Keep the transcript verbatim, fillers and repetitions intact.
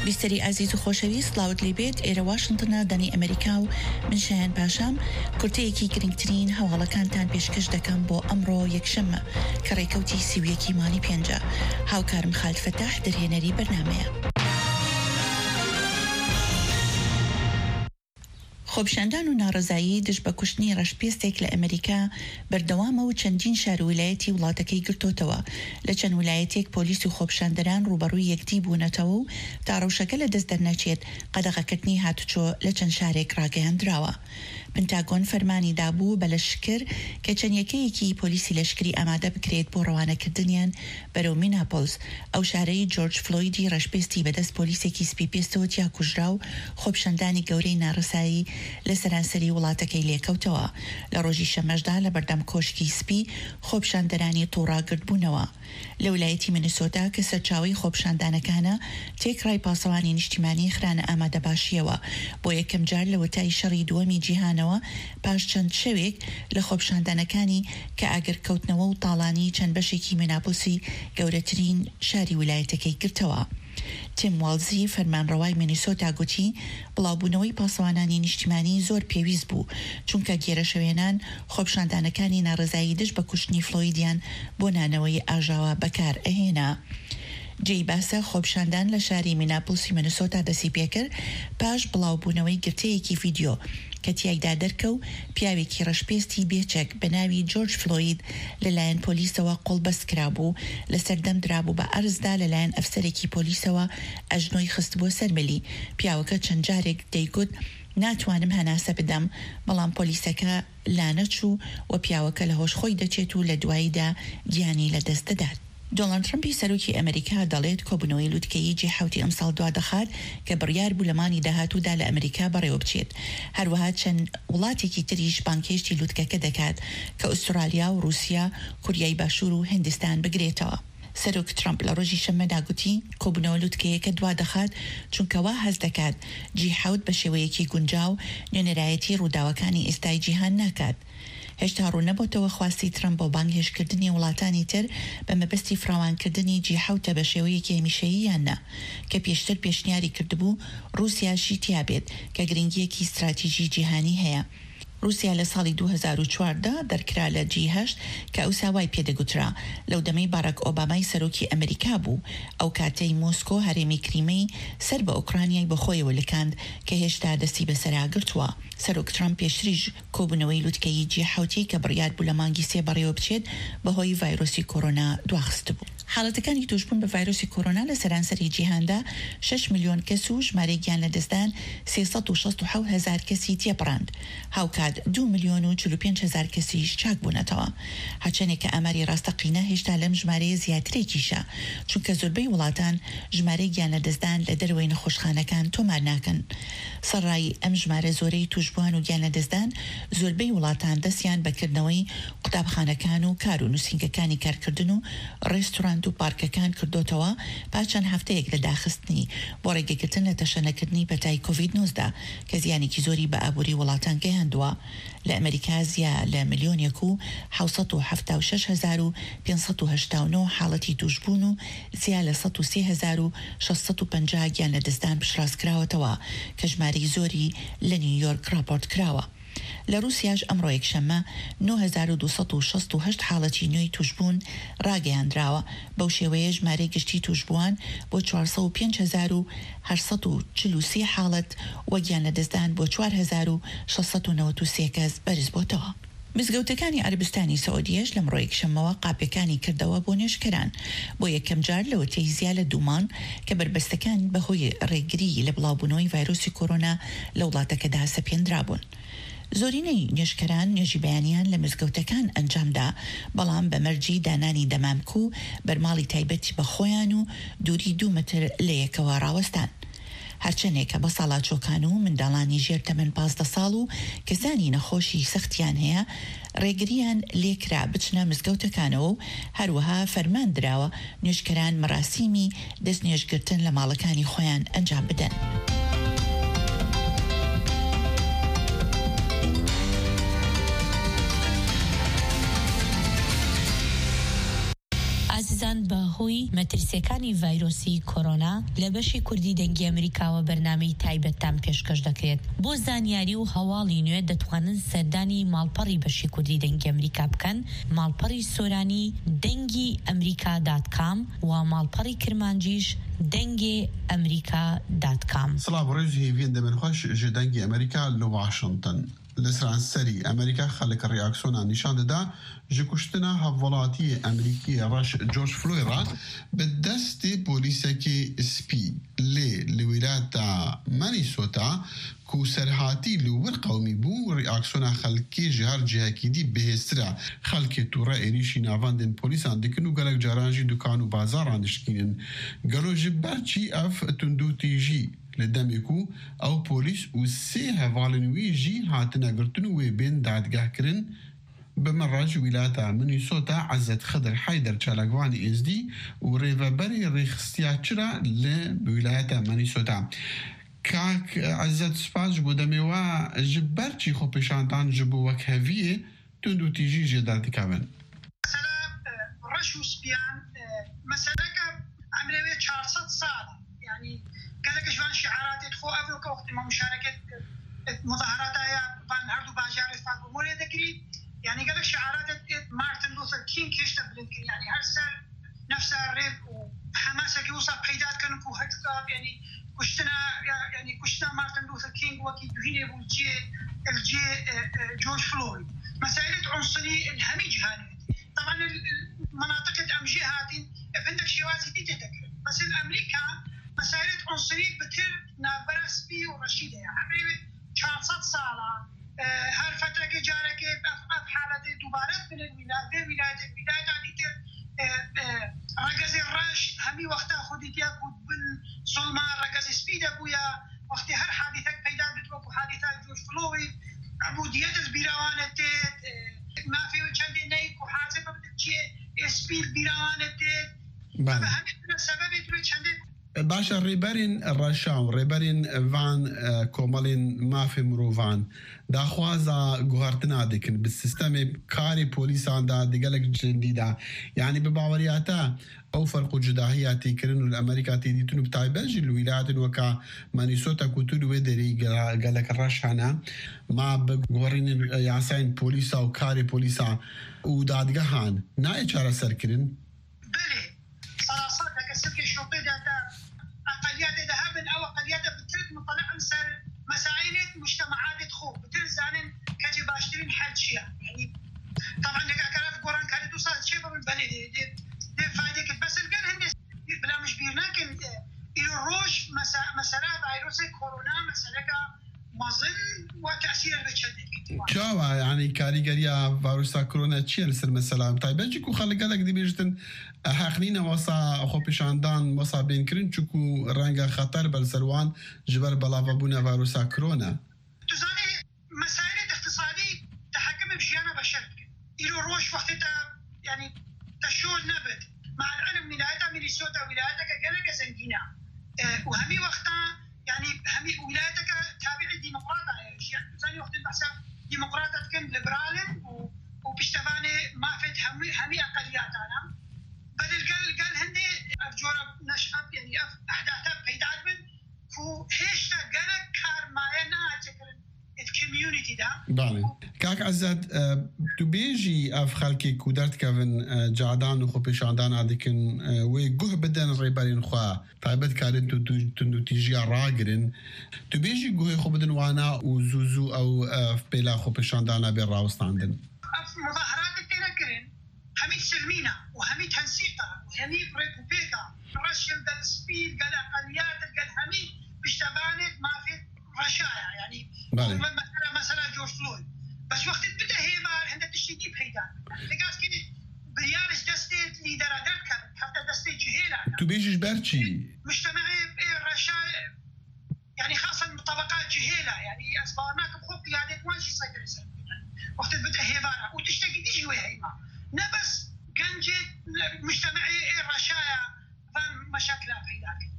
بیستری عزیز و خۆشەویست سڵاوت لێ بێت ئێرە واشنتنە دەنی ئەمریکا و من شایان پاشام کورتەیەکی گرنگترین هەواڵەکانتان پێشکەش دەکەم بۆ ئەمڕۆ یەکشەممە کە ڕێکەوتی سیویەکی مانی پێنجە هاوکارم خالد فەتاح دەرهێنەری بەرنامەیە. خۆپیشاندان و ناڕەزایی دژ بە کوشتنی ڕەشپێستێک لە ئەمریکا بەردەوامە و چەندین شار ویلایەتی وڵاتەکەی گرتوتەوە. لە چەند ویلایەتێک پۆلیس و خۆپیشاندەران ڕوبەڕووی یەکتی بوونەتەوە و تا ڕەوشەکە لە دەست دەرنەچێت قەدەغەکردنی هاتوچۆ لە چەند شارێک ڕاگەیاندراوە. پنتاگۆن فەرمانی دابوو بە لەشکر کە چەندیەکەیەکی پۆلیسی لەشکری ئامادە بکرێت بۆ ڕەوانەکردنیان بەرەو میناپۆلس، ئەو شارەی جۆرج فلۆیدی ڕەشپێستی بەدەست پۆلیسێکی سپی پێستەوە تیا کوژرا و خۆپیشاندانی گەورەی ناڕەسایی لە سەرانسەری وڵاتەکەی لێکەوتەوە. لە ڕۆژی شەمەشدا لە بەردەم کۆشکی سپی خۆپیشاندەرانی تووڕاگرت بوونەوە. لە ویلایەتی مینیسۆتا کە سەرچاوی خۆپیشاندانەکانە تێکڕای پاسەوانی نیشتیمانی خرانە ئامادە باشیەوە بۆ یەکەم جار لە وتای شەڕی دووەمی جیهانەوە پاش چەند شەوێک لە خۆپیشاندانەکانی کە ئاگرکەوتنەوە و تاڵانی چەند بەشێکی میناپۆسی گەورەترین شاری ویلایەتەکەی گرتەوە. تیم والزی فەرمانڕەوای مینیسۆتا گوتی بڵاوبوونەوەی پاسەوانانی نیشتیمانی زۆر پێویست بوو چونکە گێرەشەوێنان خۆپیشاندانەکانی ناڕەزایی دژ بە کوشتنی فلۆیدیان بۆ نانەوەی ئاژاوە بەکار ئەهێنا. جێی باسە خۆپیشاندان لە شاری میناپۆسی مینیسۆتا دەسی پێکرد پاش بڵاوبوونەوەی گرتەیەکی ڤیدیۆ کە تیایدا دەرکە و پیاوێکی ڕەشپێستی بێچەک بە ناوی جۆرج فلۆید لەلایەن پۆلیسەوە قۆڵبەست کرابوو لە سەردەم درابوو بە ئەرزدا لەلایەن ئەفسەرێکی پۆلیسەوە ئەژنۆی خست بۆ سەرمەلی. پیاوەکە چەند جارێک دەیگوت ناتوانم هەناسە بدەم، بەڵام پۆلیسەکە لانەچوو و پیاوەکە لە هۆش خۆی دەچێت و لە دواییدا گیانی لە دەست دەدات. دۆناڵد ترەمپی سەرۆکی ئەمریکا دەڵێت کۆبوونەوەی لوتکەیی جێ حوتی ئەمساڵ دوا دەخات کە بڕیار بوو لەمانی داهاتوودا لە ئەمریکا بەڕێوە بچێت. هەروەها چەند وڵاتێکی تریش بانکێشتی لوتکەکە دەکات کە ئوسترالیا و رووسیا، کوریای باشوور و هندستان بگرێتەوە. سەرۆک ترامپ لە ڕۆژی شەمەدا گوتی کۆبوونەوە لوتکەیەکە دوا دەخات چونکەوا هەز دەکات جی حوت بە شێوەیەکی گونجاو نوێنەرایەتی ڕووداوەکانی ئێستای جیهان ناکات. هێشتا ڕوونەبووتەوە خواستی ترامپ بۆ بانگهێشکردنی وڵاتانی تر بە مەبەستی فراوانکردنی جی حوتە بە شێوەیەکی هەمیشەیی یاننا کە پێشتر پێشنیاری کردبوو رووسیاشی تیابێت کە گرنگیەکی استراتیژی جیهانی هەیە. رووسیا لە ساڵی دوو هەزار و چواردە دەرکرا لە جی هەشت کە ئەو ساوای پێدەگوترا لەو دەمەی باراک ئۆبامای سەرۆکی ئەمریکا بوو. ئەو کاتەی مۆسکۆ هەرێمی کریمەی سەر بە ئوکرانیای بەخۆیەوە لکاند کە هێشتا دەستی بەسەراگرتووە. سەرۆک ترامپ پێشتریش کۆبوونەوەی لوتکەی جی حوتی کە بڕیار بوو لە مانگی سێ بەڕێوە بچێت بەهۆی ڤایرۆسی کۆرۆنا دواخست بوو. حاڵەتەکانی توشبوون بە ڤایرۆسی کۆرۆنا لە سەرانسەری جیهاندا شش میلیۆن کەس و ژمارەی گیان لەدەستدان سێسەد و شەست و حەوت هەزار کەسی تێپڕاند. هاوکات دو میلیۆن و چل و پێنج هەزار کەسیش چاک بوونەتەوە. هەرچەندێک کە ئاماری ڕاستەقینە هێشتا لەم ژمارەیە زیاترێکیشە چونکە زۆربەی وڵاتان ژمارەی گیان لەدەستدان لە دەروەی نەخۆشخانەکان تۆمار ناکەن. سەرڕای ئەم ژمارە زۆرەی توشبووان و گیان لەدەستدان زۆربەی وڵاتان دەستیان بەکردنەوەی قوتابخانەکان و کار و نووسینگەکانی کارکردن و ڕێستۆران و پارکەکان کردوتەوە پاچەند هەفتەیەک لە داخستنی بۆ ڕێگەگرتن لە تەشەنەکردنی پەتای کۆڤید نۆزدە کە زیانێکی زۆری بە ئابووری وڵاتان گەیاندووە. لە ئەمریکا زیا لە ملیۆنێک و حوت و هەفتە و شەش هەزار و پێنج و هەشتا و نۆ حاڵەتی توشبوون و زیا لە سەد و سێ هەزار و شەشسەد و پەنجا گیان لە دەستدان پشڕاستکراوەتەوە کە ژمارەی زۆری لە نیویۆرک راپۆرت کراوە. لە رووسیاش ئەمڕۆ یەکشەممە نۆ هەزار و دووسەد و شەست و هەشت حاڵەتی نوێی توشبوون ڕاگەیاندراوە. بەو شێوەیە ژمارەی گشتی توشبووان بۆ چوارسەد و پێنج هەزار و هەشت و چل و سێ حاڵەت وە گیان لەدەستدان بۆ چوار هەزار و شەشسەد و نەوەت و سێ کەس بەرز بۆتەوە. مزگەوتەکانی عەربستانی سەعودیەش لەمڕۆ یەکشەممەوە قاپەکانی کردەوە بۆ نوێژکەران بۆ یەکەم جار لە وتەی زیا لە دوومان کە بربەستەکان بەهۆی ڕێگری لە بڵاوبوونەوەی ڤایرۆسی کۆرۆنا لە وڵاتەکەدا سەپێنرابوون. زۆرینەی نوێژکەران نوێژی بەیانیان لە مزگەوتەکان ئەنجامدا بەڵام بە مەرجی دانانی دەمامک و بەرماڵی تایبەتی بە خۆیان و دووری دوو متر لە یەکەوە ڕاوەستان. هەرچەندێکە بە ساڵاچۆکان و منداڵانی ژێر تەمەن پازدە ساڵ و کەسانی نەخۆشی سەختیان هەیە ڕێگریان لێکرا بچنە مزگەوتەکانەوە و هەروەها فەرمان دراوە نوێژکەران مەراسیمی دەست نوێژگرتن لە ماڵەکانی خۆیان ئەنجام بدەن. عزیزان بە بەهۆی مەترسیەکانی ڤایرۆسی کۆرۆنا لە بەشی کوردی دەنگی ئەمریکاوە بەرنامەی تایبەتتان پێشکەش دەکرێت. بۆ زانیاری و هەواڵی نوێ دەتوانن سەردانی ماڵپەڕی بەشی کوردی دەنگی ئەمریکا بکەن، ماڵپەڕی سۆرانی دەنگی ئەمریکا دات کام و ماڵپەڕی کرمانجیش دەنگی ئەمریکا دات کام. سڵاو ڕێزی هێویان دەمەنخۆش ژە دەنگی ئەمریکا لە واشنگتن. لەسران سەری ئەمریکا خەڵک ڕیاکسۆنان نیشان دەدا ji kuştina hevwelatiyê Emerîkî reş George Floyd ra bi destê polîsekê spî lê li wîlayeta Minnesota ku serhatî li wir qewmî bû reaksiyona xelkê ji her cihekî dî bihêztir e. Xelkê tûre êrişî navendên polîsan dikin û gelek caran jî dukan û bazaran dişkînin. Gelo ji ber çî ev tundûtî jî li demê ku ew polîs û sê hevalên wî jî hatine girtin û wê bên dadgeh kirin. بمرج ولاية مينيسوتا عزت خضر حيدر تشالقواني ازدي وريفابري ريخستيا تشرا لولاية مينيسوتا كاك عزت سباج بودميوا جبرتشي خو بيشاندان جبو وكهفيه تندو تيجي جداتي كابن مثلا رشو سبيان مثلا عملية چهارصد سال يعني قالك جوان شعارات تخو افلك وقت ما مشاركة مظاهرات يا بان هردو باجار فاقو مولي ذكري يعني قالك شعارات مارتن لوثر كينج كيشتا بلينكن يعني هر سر نفس الريب وحماسة يوصل بحيدات كانوا كو هتكاب يعني كشتنا يعني كشتنا مارتن لوثر كينج وكي دهيني والجي الجي جورج فلويد مسائل عنصري الهمي جهاني طبعا المناطق الامجي هاتين عندك شوازي دي تذكر بس الامريكا مسائل عنصري بتر نابرس بي ورشيدة يعني چهارصد سالة هر فترة که جاره که اف حالت دوباره من الولايات ولايات الولايات عديدة رقز الرش همي وقتا خودی تیا بود بالظلمة رقز سبيدة بويا وقتی هر حادثة پیدا بتوقع حادثة جورج فلويد عبودية البيروان التيت ما في چندی نیک و حاضر بتچه سبيد بيروان التيت همین سبب توی چندی باشا ریبرین رشاو ریبرین وان کومالین مافی مروفان داخوازا گوهرتنا دکن بالسيستم كاري بوليسان دا دقلق جديدة يعني بباورياتا او فرق جداهياتي كرنو الامريكاتي دي تنو بتايباجي الولايات وكا مانيسوتا كوتولو ودري قالك الرشانا ما بغورين ياسين بوليسا وكاري بوليسا ودادقهان ناي چارة سركرن بلي صراصات كسرك الشرطي داتا اقليات ذهبن او اقليات بترد مطلع انسر مسائل مجتمعات تخوف بترزانن كجي باشترين حل شيء يعني طبعا لك اكلف قران كانت توصل شيء من بلدي دي, دي فايدك بس القل هندس بلا مش بير لكن الى الروش مساله فيروس كورونا مساله مظن وتاثير البشريه جاوا يعني كاريجريا فيروس كورونا تشيل سر مثلا طيب اجيكو خلي قالك دي بيجتن حقنينا وصا خو بيشاندان وصا بين كرين چكو رنگا خطر بالسروان جبر بلاوا بونا فيروس كورونا تزاني مسائل اقتصادي تحكم بجيانا بشر إلو روش وقتها يعني تشول نبت مع العلم ولايتها مينيسوتا ولايتك قلق زنجينا أه وهمي وقتها يعني همي ولايتك تابع الديمقراطة يعني تزاني وقت البحثة ديمقراطة كن ليبرالين وبيشتفاني ما فيت همي همي أقليات أنا بدل قال قال هندي أفجورة نشأب يعني أف أحداثها بيداد من كو هيشتا قالك كار ماينا تكرن الكوميونيتي ده بالي كاك عزت تو بيجي اف خلكي كودرت كافن جعدان وخو بيشاندان عدكن وي جوه بدن ريبارين خوا طيبت كارن تو تيجي راغرن تو بيجي جوه خو بدن وانا وزوزو او بلا خو بيشاندان بالراوستاندن اف مظاهرات التنكرن هميت سلمينا وهميت هنسيقة وهميت ريكوبيكا رشل دل سبيد قال اقليات قال هميت بيشتبانت ما في رشايا يعني مثلا مثلا جورج فلويد بس وقت بدا هي ما عندها تشتي بهيدان لقاس كده بريالش دستي ليدرادات كانت حتى دستي جهيلة تو بيجيش برشي مجتمعي رشايا يعني خاصة طبقات جهيلة يعني اسباناك بخوف قيادات وانشي سيطر يسلم وقت بدا هي بارا وتشتكي دي جوي هيما نبس قنجت مجتمعي رشايا فان مشاكلها بهيدان